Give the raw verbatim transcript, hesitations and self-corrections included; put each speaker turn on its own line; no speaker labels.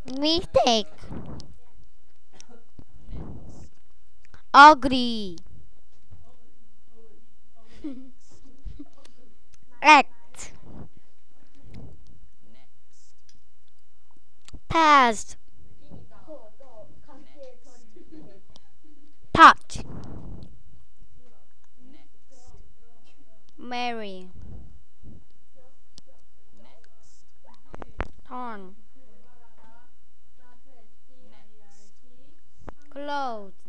Mistake. Agree. Act. Past. Touch. Marry. Turn. Clothes.